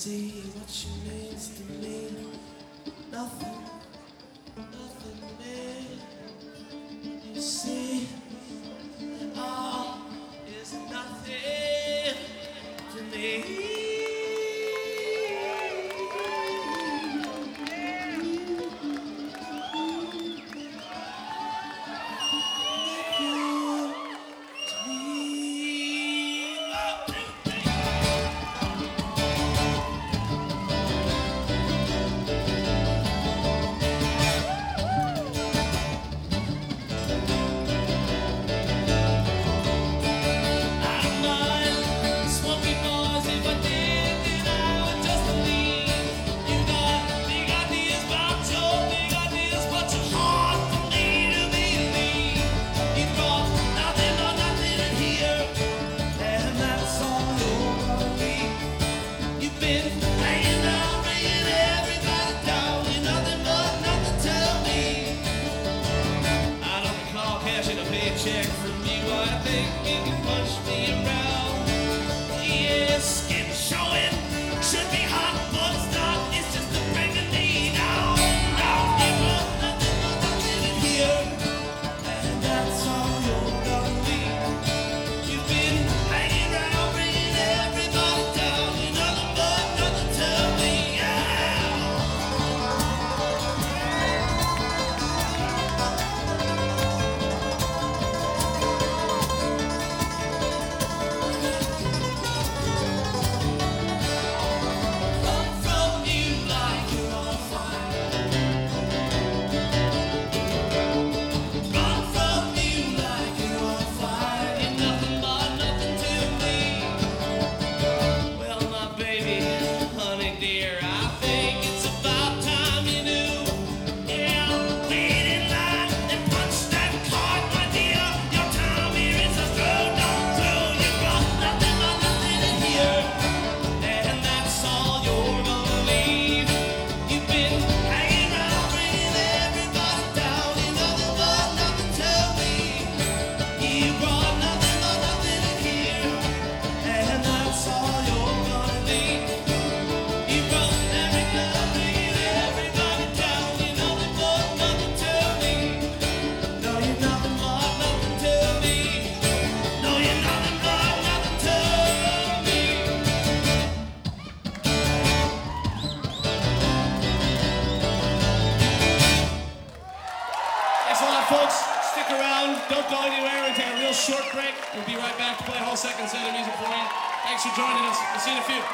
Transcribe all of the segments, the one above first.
see what she means to me. Nothing, nothing more. You see, all is nothing to me. Check from you, I think you can push me around. Yes, it's showing, should be hot, but it's not. It's just the bringing me down. Now you want nothing but nothing in here, and that's all you're gonna be. You've been hanging around, bringing everybody down. You're nothing but nothing to me. Thanks a lot, folks. Stick around. Don't go anywhere. We'll take a real short break. We'll be right back to play a whole second set of music for you. Thanks for joining us. We'll see you in a few.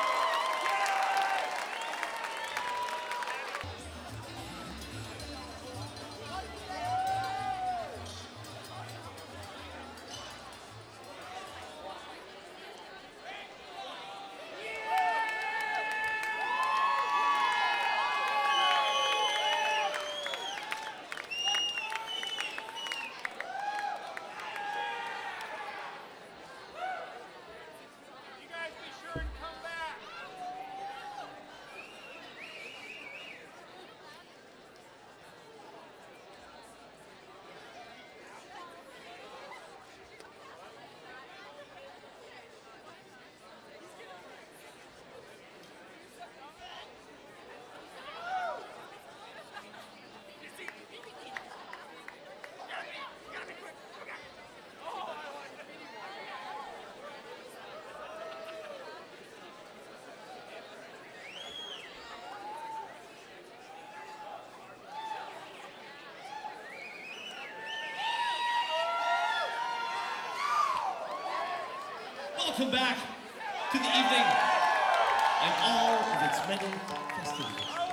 Welcome back to the evening and all of its many festivities.